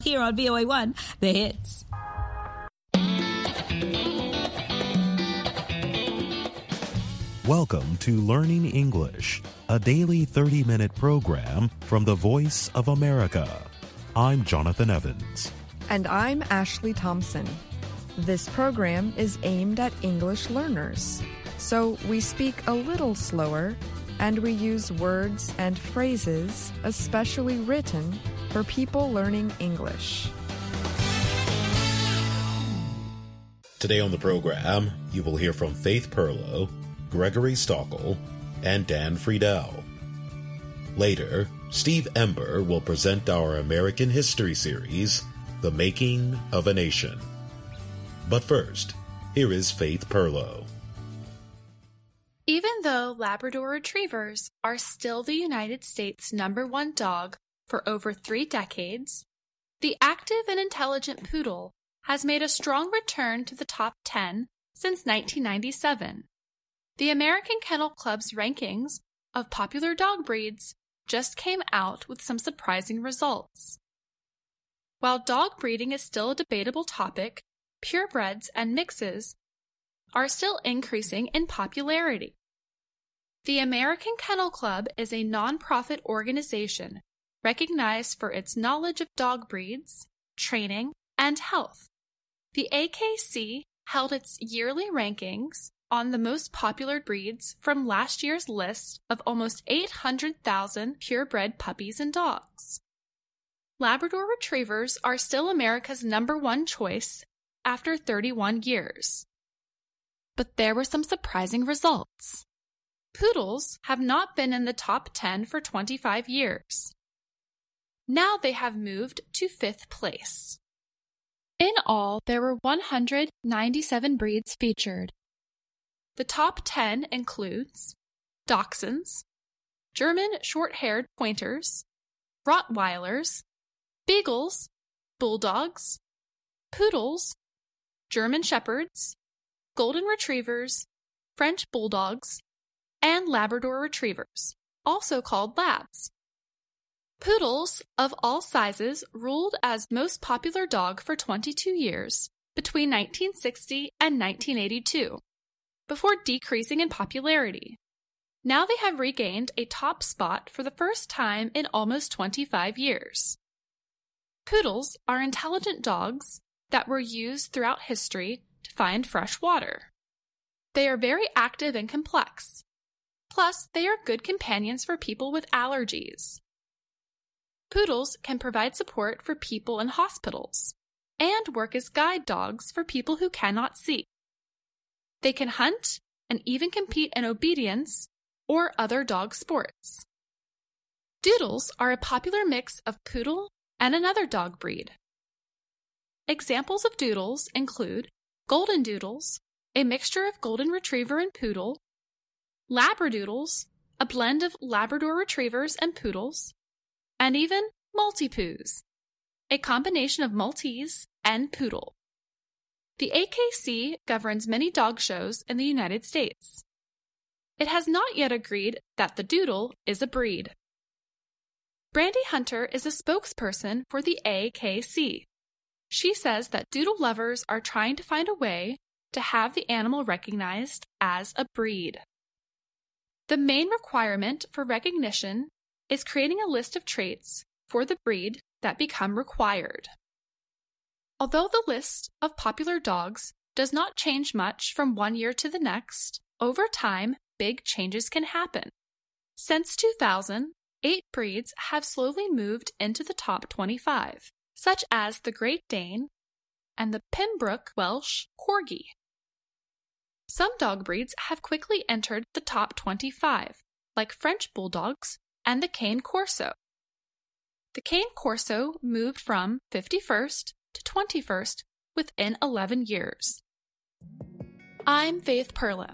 Here on VOA1, The Hits. Welcome to Learning English, a daily 30-minute program from the Voice of America. I'm Jonathan Evans. And I'm Ashley Thompson. This program is aimed at English learners, so we speak a little slower and we use words and phrases especially written for people learning English. Today on the program, you will hear from Faith Perlow, Gregory Stockel, and Dan Friedel. Later, Steve Ember will present our American History series, The Making of a Nation. But first, here is Faith Perlow. Even though Labrador Retrievers are still the United States' #1 dog for over 3 decades, the active and intelligent poodle has made a strong return to the top 10 since 1997. The American Kennel Club's rankings of popular dog breeds just came out with some surprising results. While dog breeding is still a debatable topic, purebreds and mixes are still increasing in popularity. The American Kennel Club is a nonprofit organization recognized for its knowledge of dog breeds, training, and health. The AKC held its yearly rankings on the most popular breeds from last year's list of almost 800,000 purebred puppies and dogs. Labrador Retrievers are still America's #1 choice after 31 years. But there were some surprising results. Poodles have not been in the top 10 for 25 years. Now they have moved to 5th place. In all, there were 197 breeds featured. The top 10 includes Dachshunds, German short-haired pointers, Rottweilers, Beagles, Bulldogs, Poodles, German Shepherds, Golden Retrievers, French Bulldogs, and Labrador Retrievers, also called Labs. Poodles of all sizes ruled as most popular dog for 22 years, between 1960 and 1982, before decreasing in popularity. Now they have regained a top spot for the first time in almost 25 years. Poodles are intelligent dogs that were used throughout history to find fresh water. They are very active and complex. Plus, they are good companions for people with allergies. Poodles can provide support for people in hospitals and work as guide dogs for people who cannot see. They can hunt and even compete in obedience or other dog sports. Doodles are a popular mix of poodle and another dog breed. Examples of doodles include golden doodles, a mixture of golden retriever and poodle, labradoodles, a blend of Labrador Retrievers and poodles, and even Maltipoos, a combination of Maltese and poodle. The AKC governs many dog shows in the United States. It has not yet agreed that the doodle is a breed. Brandy Hunter is a spokesperson for the AKC. She says that doodle lovers are trying to find a way to have the animal recognized as a breed. The main requirement for recognition is creating a list of traits for the breed that become required. Although the list of popular dogs does not change much from one year to the next, over time, big changes can happen. Since 2000, 8 breeds have slowly moved into the top 25, such as the Great Dane and the Pembroke Welsh Corgi. Some dog breeds have quickly entered the top 25, like French Bulldogs and the Cane Corso. The Cane Corso moved from 51st to 21st within 11 years. I'm Faith Perlow.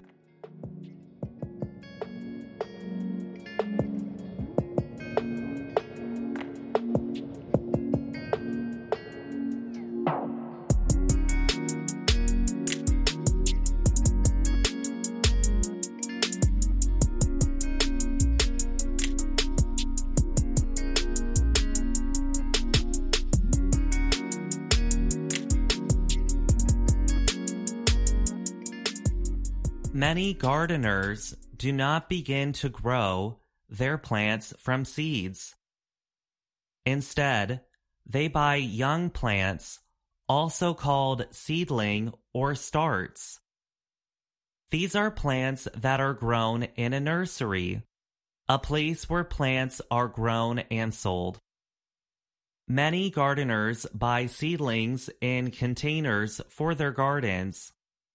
Many gardeners do not begin to grow their plants from seeds. Instead, they buy young plants, also called seedling or starts. These are plants that are grown in a nursery, a place where plants are grown and sold. Many gardeners buy seedlings in containers for their gardens.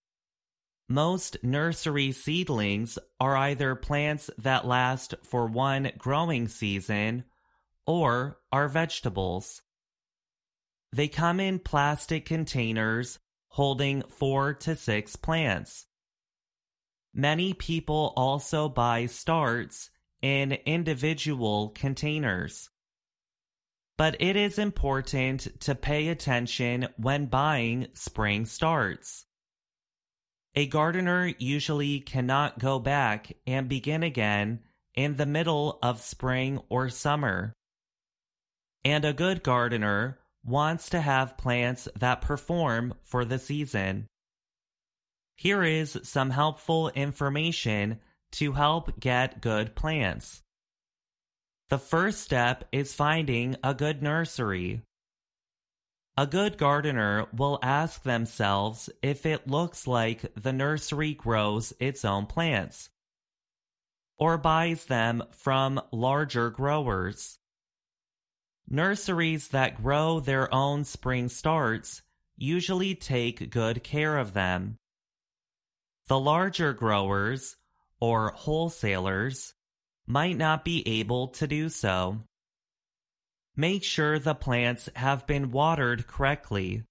Most nursery seedlings are either plants that last for one growing season or are vegetables. They come in plastic containers holding 4 to 6 plants. Many people also buy starts in individual containers. But it is important to pay attention when buying spring starts. A gardener usually cannot go back and begin again in the middle of spring or summer. And a good gardener wants to have plants that perform for the season. Here is some helpful information to help get good plants. The first step is finding a good nursery. A good gardener will ask themselves if it looks like the nursery grows its own plants, or buys them from larger growers. Nurseries that grow their own spring starts usually take good care of them. The larger growers, or wholesalers, might not be able to do so. Make sure the plants have been watered correctly.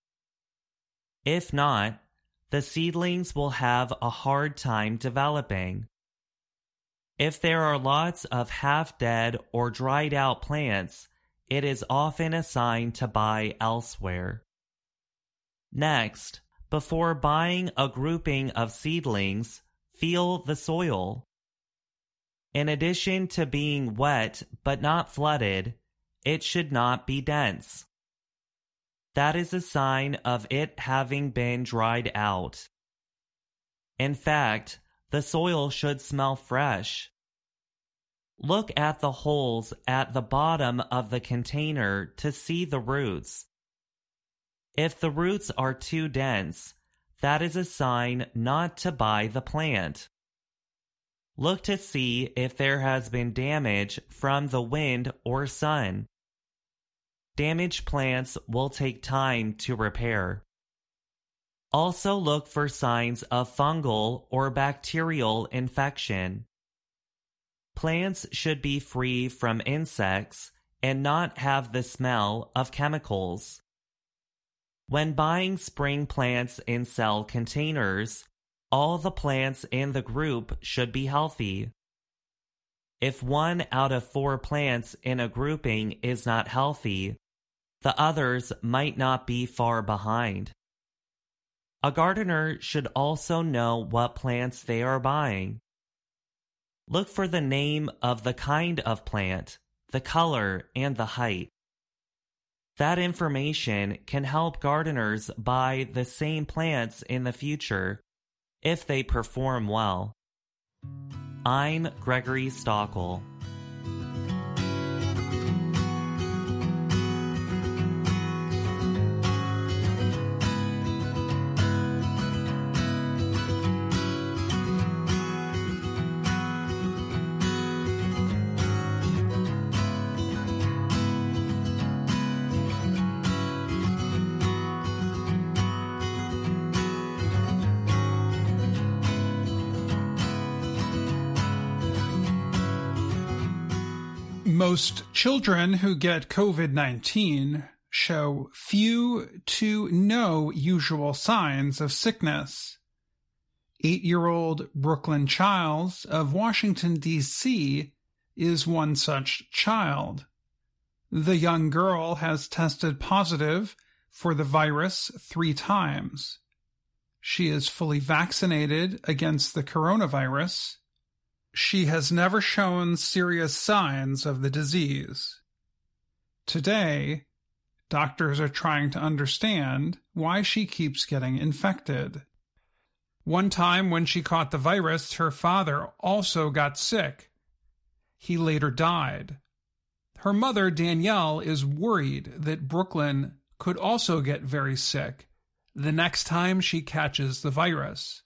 If not, the seedlings will have a hard time developing. If there are lots of half-dead or dried-out plants, it is often a sign to buy elsewhere. Next, before buying a grouping of seedlings, feel the soil. In addition to being wet but not flooded, it should not be dense. That is a sign of it having been dried out. In fact, the soil should smell fresh. Look at the holes at the bottom of the container to see the roots. If the roots are too dense, that is a sign not to buy the plant. Look to see if there has been damage from the wind or sun. Damaged plants will take time to repair. Also look for signs of fungal or bacterial infection. Plants should be free from insects and not have the smell of chemicals. When buying spring plants in cell containers, all the plants in the group should be healthy. If 1 out of 4 plants in a grouping is not healthy, the others might not be far behind. A gardener should also know what plants they are buying. Look for the name of the kind of plant, the color, and the height. That information can help gardeners buy the same plants in the future if they perform well. I'm Gregory Stockel. Most children who get COVID-19 show few to no usual signs of sickness. 8-year-old Brooklyn Childs of Washington, D.C. is one such child. The young girl has tested positive for the virus 3 times. She is fully vaccinated against the coronavirus. She has never shown serious signs of the disease. Today, doctors are trying to understand why she keeps getting infected. One time when she caught the virus, her father also got sick. He later died. Her mother, Danielle, is worried that Brooklyn could also get very sick the next time she catches the virus.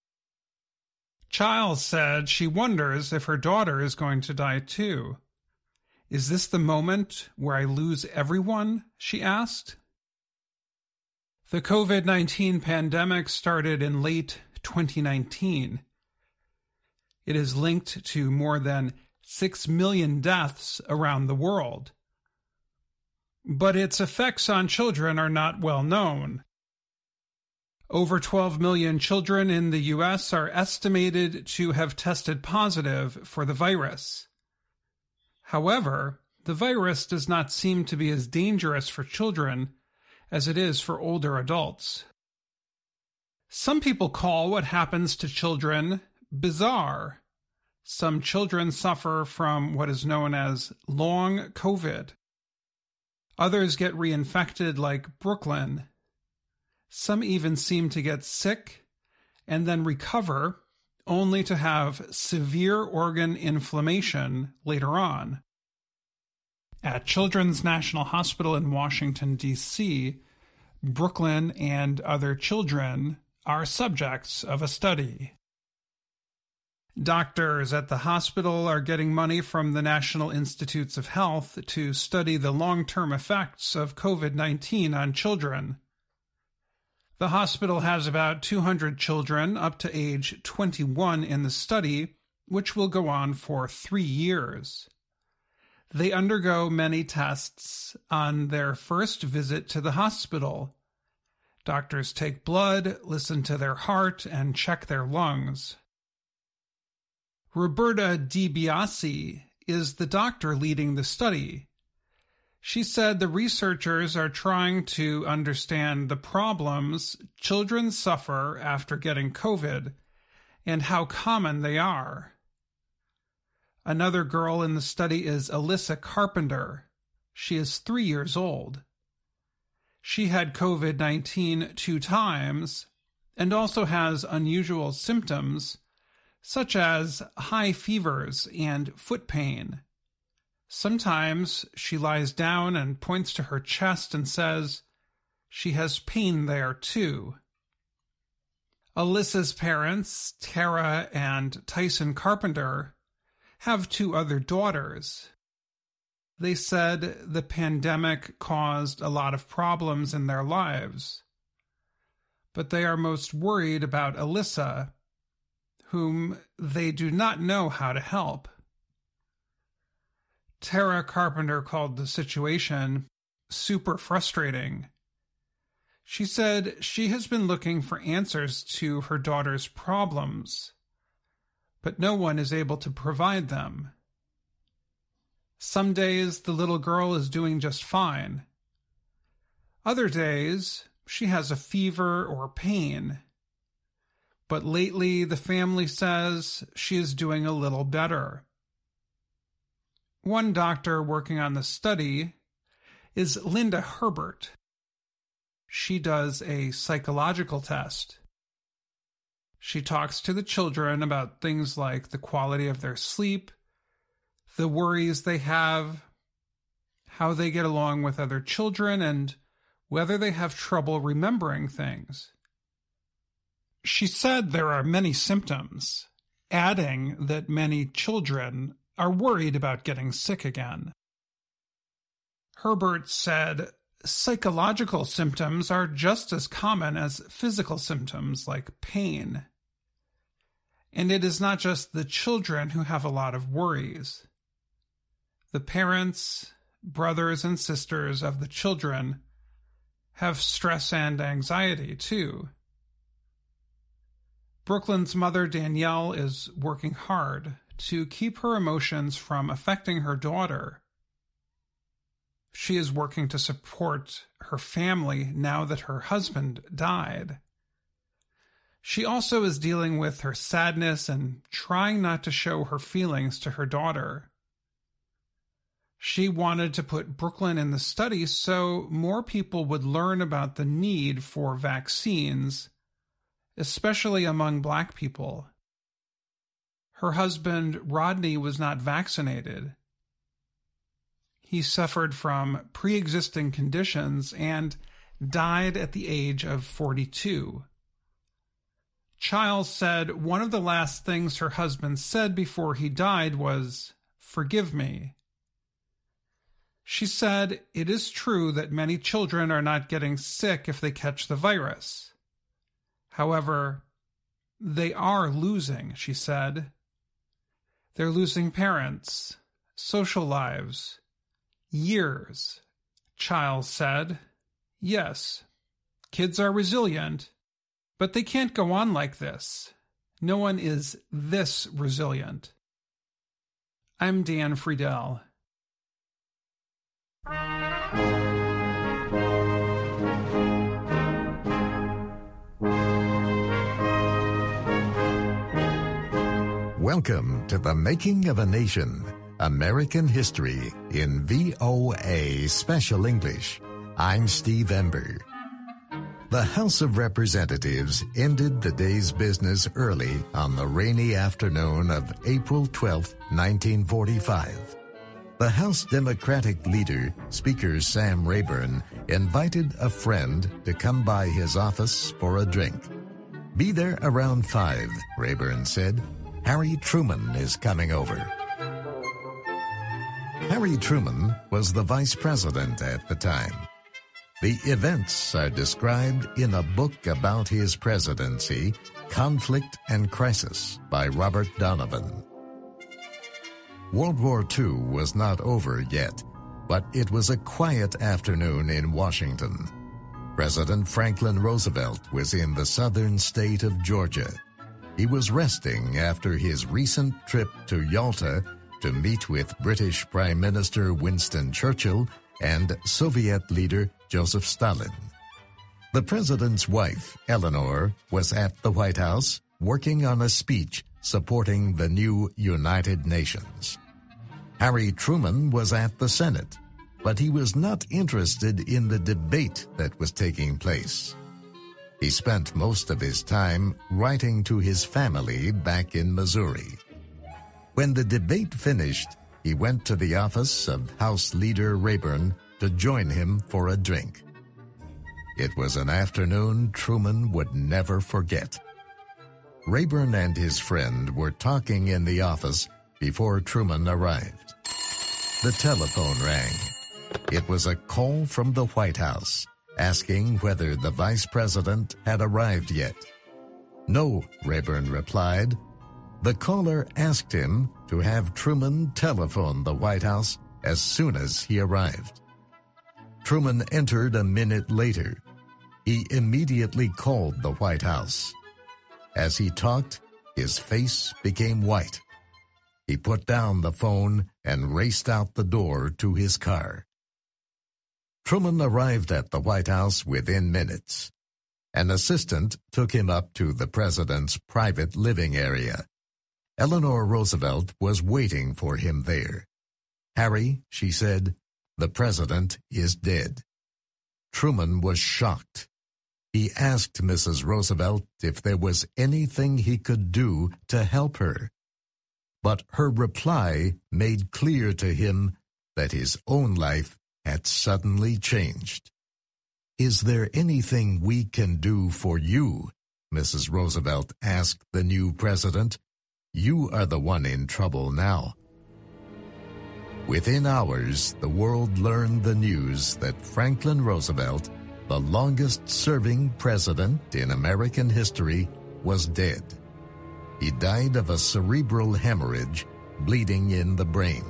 Chiles said she wonders if her daughter is going to die too. Is this the moment where I lose everyone? She asked. The COVID-19 pandemic started in late 2019. It is linked to more than 6 million deaths around the world. But its effects on children are not well known. Over 12 million children in the U.S. are estimated to have tested positive for the virus. However, the virus does not seem to be as dangerous for children as it is for older adults. Some people call what happens to children bizarre. Some children suffer from what is known as long COVID. Others get reinfected like Brooklyn. Some even seem to get sick and then recover, only to have severe organ inflammation later on. At Children's National Hospital in Washington, D.C., Brooklyn and other children are subjects of a study. Doctors at the hospital are getting money from the National Institutes of Health to study the long-term effects of COVID-19 on children. The hospital has about 200 children up to age 21 in the study, which will go on for 3 years. They undergo many tests on their first visit to the hospital. Doctors take blood, listen to their heart, and check their lungs. Roberta DiBiase is the doctor leading the study. She said the researchers are trying to understand the problems children suffer after getting COVID and how common they are. Another girl in the study is Alyssa Carpenter. She is 3 years old. She had COVID-19 2 times and also has unusual symptoms such as high fevers and foot pain. Sometimes she lies down and points to her chest and says she has pain there too. Alyssa's parents, Tara and Tyson Carpenter, have 2 other daughters. They said the pandemic caused a lot of problems in their lives, but they are most worried about Alyssa, whom they do not know how to help. Tara Carpenter called the situation super frustrating. She said she has been looking for answers to her daughter's problems, but no one is able to provide them. Some days the little girl is doing just fine. Other days she has a fever or pain. But lately the family says she is doing a little better. One doctor working on the study is Linda Herbert. She does a psychological test. She talks to the children about things like the quality of their sleep, the worries they have, how they get along with other children, and whether they have trouble remembering things. She said there are many symptoms, adding that many children are worried about getting sick again. Herbert said psychological symptoms are just as common as physical symptoms like pain. And it is not just the children who have a lot of worries. The parents, brothers, and sisters of the children have stress and anxiety too. Brooklyn's mother, Danielle, is working hard to keep her emotions from affecting her daughter. She is working to support her family now that her husband died. She also is dealing with her sadness and trying not to show her feelings to her daughter. She wanted to put Brooklyn in the study so more people would learn about the need for vaccines especially among black people. Her husband, Rodney, was not vaccinated. He suffered from pre-existing conditions and died at the age of 42. Chiles said one of the last things her husband said before he died was, "Forgive me." She said it is true that many children are not getting sick if they catch the virus. However, they are losing, she said. They're losing parents, social lives, years, Chiles said. Yes, kids are resilient, but they can't go on like this. No one is this resilient. I'm Dan Friedel. Welcome to The Making of a Nation, American History in VOA Special English. I'm Steve Ember. The House of Representatives ended the day's business early on the rainy afternoon of April 12, 1945. The House Democratic leader, Speaker Sam Rayburn, invited a friend to come by his office for a drink. "Be there around 5, Rayburn said. Harry Truman is coming over." Harry Truman was the vice president at the time. The events are described in a book about his presidency, Conflict and Crisis, by Robert Donovan. World War II was not over yet, but it was a quiet afternoon in Washington. President Franklin Roosevelt was in the southern state of Georgia. He was resting after his recent trip to Yalta to meet with British Prime Minister Winston Churchill and Soviet leader Joseph Stalin. The president's wife, Eleanor, was at the White House working on a speech supporting the new United Nations. Harry Truman was at the Senate, but he was not interested in the debate that was taking place. He spent most of his time writing to his family back in Missouri. When the debate finished, he went to the office of House Leader Rayburn to join him for a drink. It was an afternoon Truman would never forget. Rayburn and his friend were talking in the office before Truman arrived. The telephone rang. It was a call from the White House, asking whether the vice president had arrived yet. "No," Rayburn replied. The caller asked him to have Truman telephone the White House as soon as he arrived. Truman entered a minute later. He immediately called the White House. As he talked, his face became white. He put down the phone and raced out the door to his car. Truman arrived at the White House within minutes. An assistant took him up to the president's private living area. Eleanor Roosevelt was waiting for him there. "Harry," she said, "the president is dead." Truman was shocked. He asked Mrs. Roosevelt if there was anything he could do to help her. But her reply made clear to him that his own life had suddenly changed. "Is there anything we can do for you?" Mrs. Roosevelt asked the new president. "You are the one in trouble now." Within hours, the world learned the news that Franklin Roosevelt, the longest-serving president in American history, was dead. He died of a cerebral hemorrhage, bleeding in the brain.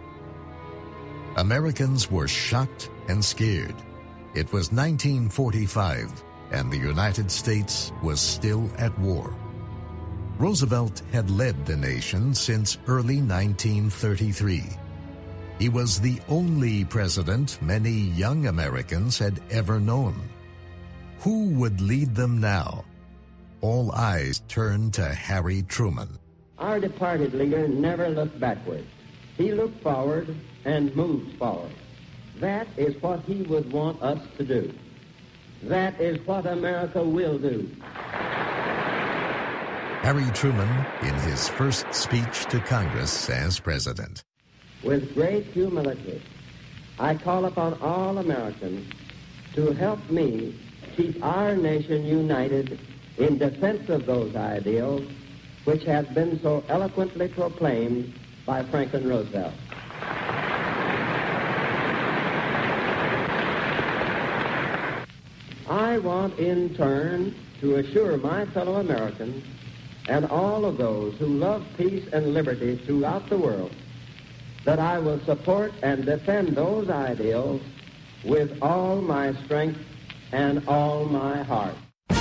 Americans were shocked and scared. It was 1945, and the United States was still at war. Roosevelt had led the nation since early 1933. He was the only president many young Americans had ever known. Who would lead them now? All eyes turned to Harry Truman. Our departed leader never looked backward. He looked forward and moved forward. That is what he would want us to do. That is what America will do. Harry Truman in his first speech to Congress as president. With great humility, I call upon all Americans to help me keep our nation united in defense of those ideals which have been so eloquently proclaimed by Franklin Roosevelt. I want in turn to assure my fellow Americans and all of those who love peace and liberty throughout the world that I will support and defend those ideals with all my strength and all my heart.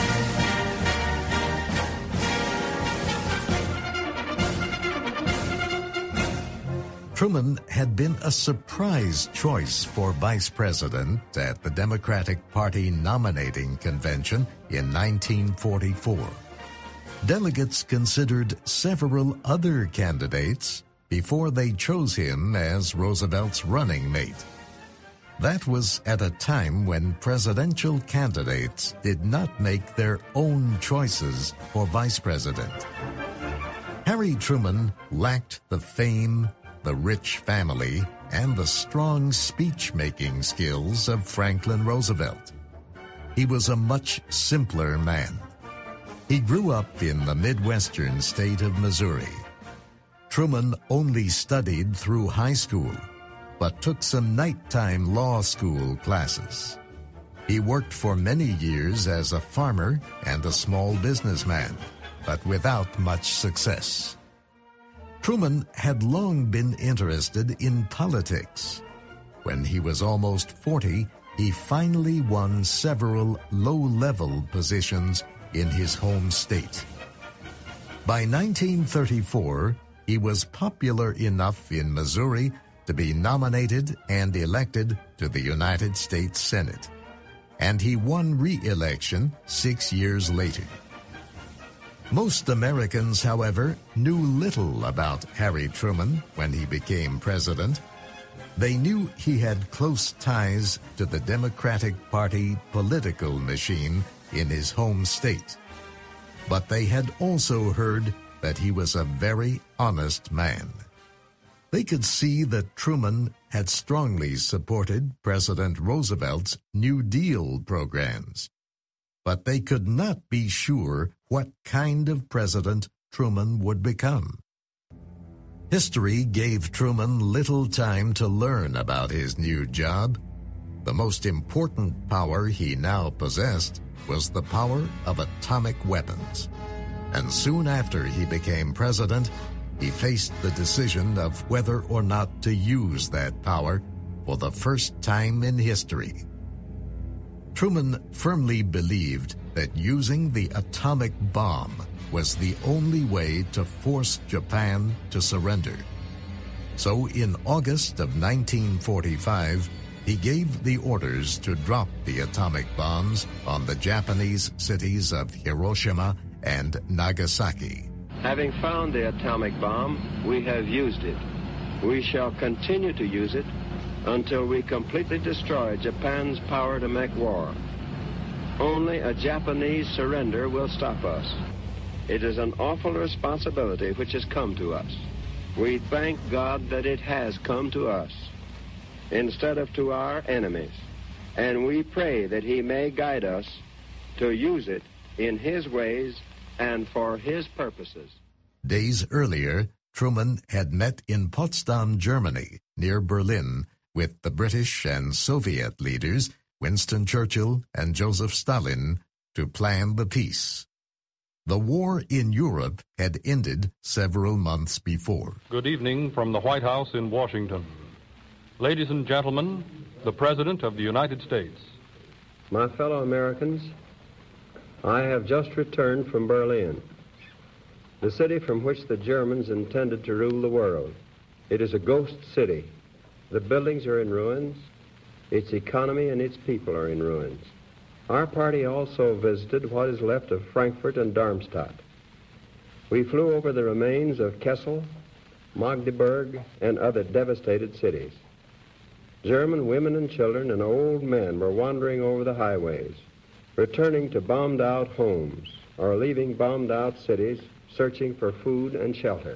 Truman had been a surprise choice for vice president at the Democratic Party nominating convention in 1944. Delegates considered several other candidates before they chose him as Roosevelt's running mate. That was at a time when presidential candidates did not make their own choices for vice president. Harry Truman lacked the fame, the rich family, and the strong speech-making skills of Franklin Roosevelt. He was a much simpler man. He grew up in the Midwestern state of Missouri. Truman only studied through high school, but took some nighttime law school classes. He worked for many years as a farmer and a small businessman, but without much success. Truman had long been interested in politics. When he was almost 40, he finally won several low-level positions in his home state. By 1934, he was popular enough in Missouri to be nominated and elected to the United States Senate, and he won re-election 6 years later. Most Americans, however, knew little about Harry Truman when he became president. They knew he had close ties to the Democratic Party political machine in his home state. But they had also heard that he was a very honest man. They could see that Truman had strongly supported President Roosevelt's New Deal programs. But they could not be sure what kind of president Truman would become. History gave Truman little time to learn about his new job. The most important power he now possessed was the power of atomic weapons. And soon after he became president, he faced the decision of whether or not to use that power for the first time in history. Truman firmly believed that using the atomic bomb was the only way to force Japan to surrender. So in August of 1945, he gave the orders to drop the atomic bombs on the Japanese cities of Hiroshima and Nagasaki. Having found the atomic bomb, we have used it. We shall continue to use it until we completely destroy Japan's power to make war. Only a Japanese surrender will stop us. It is an awful responsibility which has come to us. We thank God that it has come to us instead of to our enemies, and we pray that He may guide us to use it in His ways and for His purposes. Days earlier, Truman had met in Potsdam, Germany, near Berlin, with the British and Soviet leaders, Winston Churchill and Joseph Stalin, to plan the peace. The war in Europe had ended several months before. Good evening from the White House in Washington. Ladies and gentlemen, the President of the United States. My fellow Americans, I have just returned from Berlin, the city from which the Germans intended to rule the world. It is a ghost city. The buildings are in ruins. Its economy and its people are in ruins. Our party also visited what is left of Frankfurt and Darmstadt. We flew over the remains of Kassel, Magdeburg, and other devastated cities. German women and children and old men were wandering over the highways, returning to bombed-out homes or leaving bombed-out cities searching for food and shelter.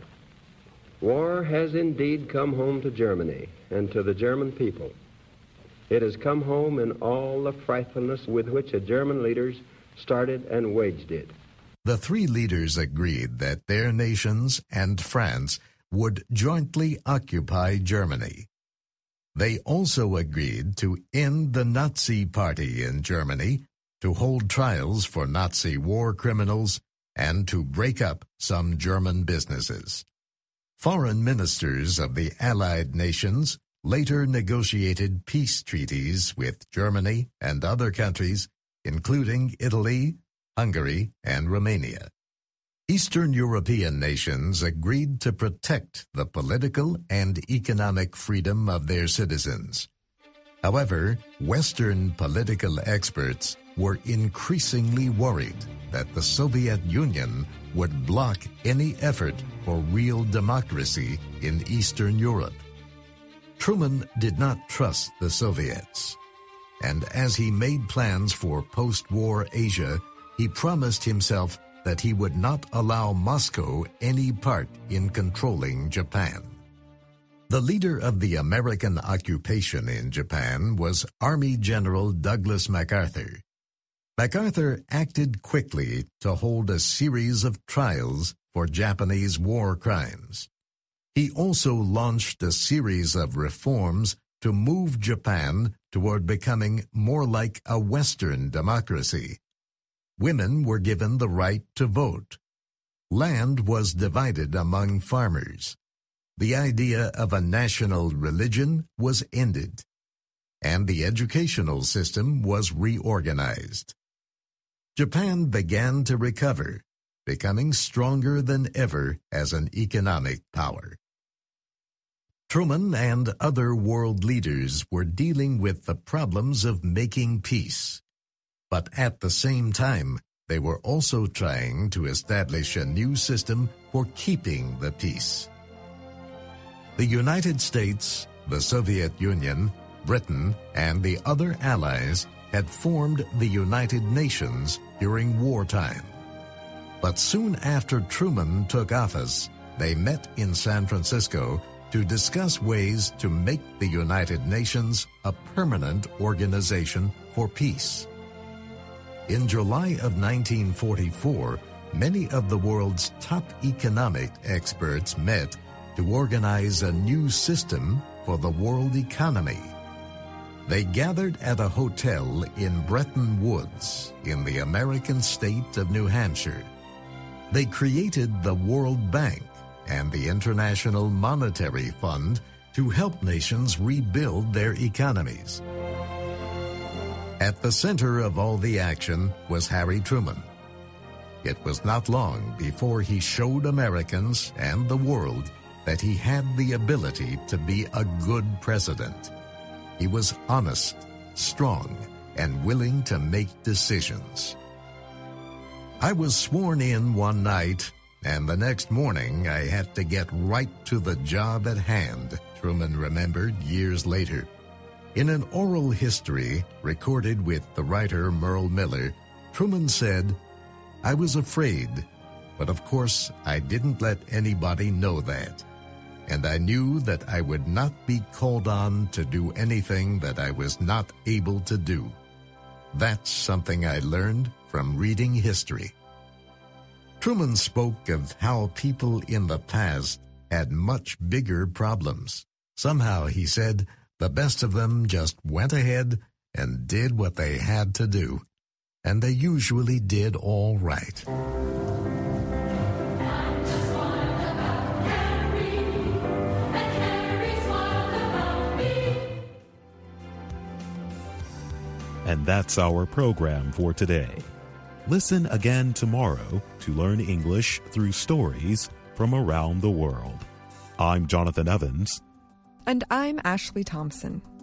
War has indeed come home to Germany and to the German people. It has come home in all the frightfulness with which the German leaders started and waged it. The three leaders agreed that their nations and France would jointly occupy Germany. They also agreed to end the Nazi Party in Germany, to hold trials for Nazi war criminals, and to break up some German businesses. Foreign ministers of the Allied nations later negotiated peace treaties with Germany and other countries, including Italy, Hungary, and Romania. Eastern European nations agreed to protect the political and economic freedom of their citizens. However, Western political experts were increasingly worried that the Soviet Union would block any effort for real democracy in Eastern Europe. Truman did not trust the Soviets, and as he made plans for post-war Asia, he promised himself that he would not allow Moscow any part in controlling Japan. The leader of the American occupation in Japan was Army General Douglas MacArthur. MacArthur acted quickly to hold a series of trials for Japanese war crimes. He also launched a series of reforms to move Japan toward becoming more like a Western democracy. Women were given the right to vote. Land was divided among farmers. The idea of a national religion was ended, and the educational system was reorganized. Japan began to recover, becoming stronger than ever as an economic power. Truman and other world leaders were dealing with the problems of making peace. But at the same time, they were also trying to establish a new system for keeping the peace. The United States, the Soviet Union, Britain, and the other allies had formed the United Nations during wartime. But soon after Truman took office, they met in San Francisco to discuss ways to make the United Nations a permanent organization for peace. In July of 1944, many of the world's top economic experts met to organize a new system for the world economy. They gathered at a hotel in Bretton Woods in the American state of New Hampshire. They created the World Bank and the International Monetary Fund to help nations rebuild their economies. At the center of all the action was Harry Truman. It was not long before he showed Americans and the world that he had the ability to be a good president. He was honest, strong, and willing to make decisions. I was sworn in one night, and the next morning I had to get right to the job at hand, Truman remembered years later. In an oral history recorded with the writer Merle Miller, Truman said, "I was afraid, but of course I didn't let anybody know that. And I knew that I would not be called on to do anything that I was not able to do. That's something I learned from reading history." Truman spoke of how people in the past had much bigger problems. Somehow, he said, the best of them just went ahead and did what they had to do. And they usually did all right. And that's our program for today. Listen again tomorrow to learn English through stories from around the world. I'm Jonathan Evans. And I'm Ashley Thompson.